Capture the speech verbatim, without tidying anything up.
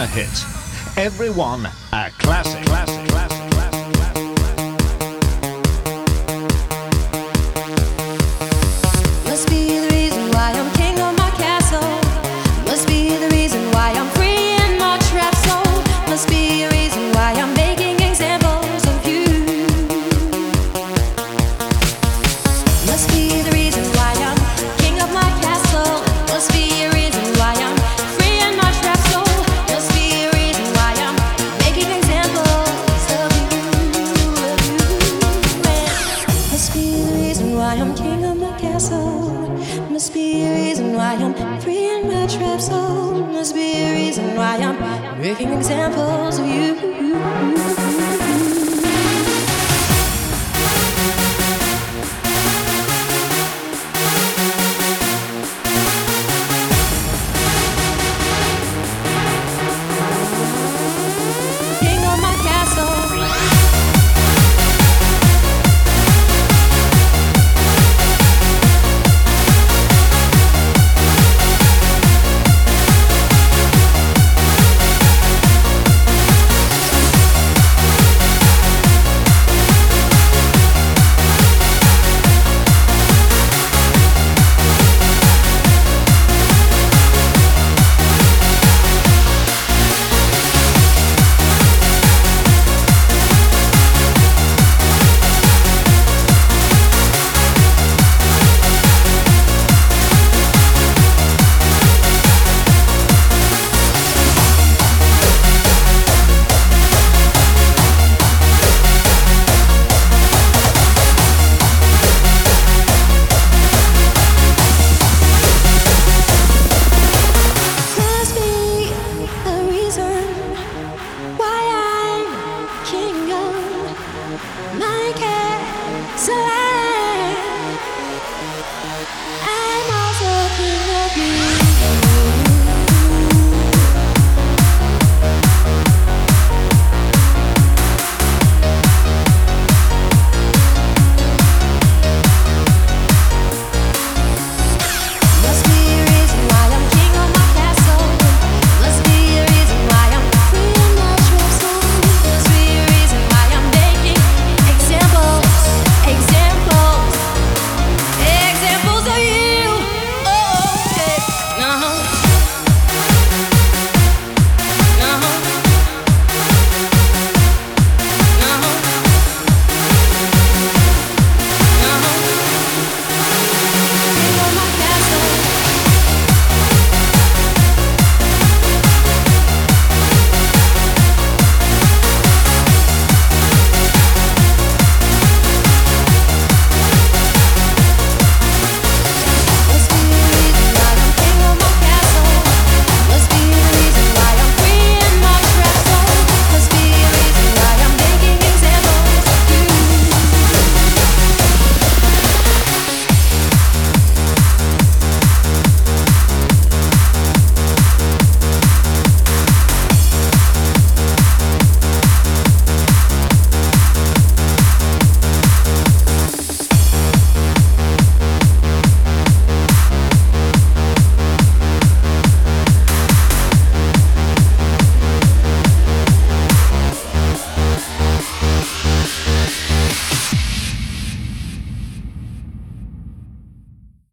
hit. Everyone a classic, classic, classic, classic, classic. Must be the reason why I'm king of my castle. Must be the reason why I'm free in my trap soul. Must be a reason why I'm making examples of you. Must be the reason why I'm king of my castle. Must be a reason why I'm free in my trap soul. Must be a reason why I'm making examples of you, of you. Must be the reason why I'm king of my castle. Must be a reason why I'm free in my trap soul. Must be a reason why I'm making examples of you.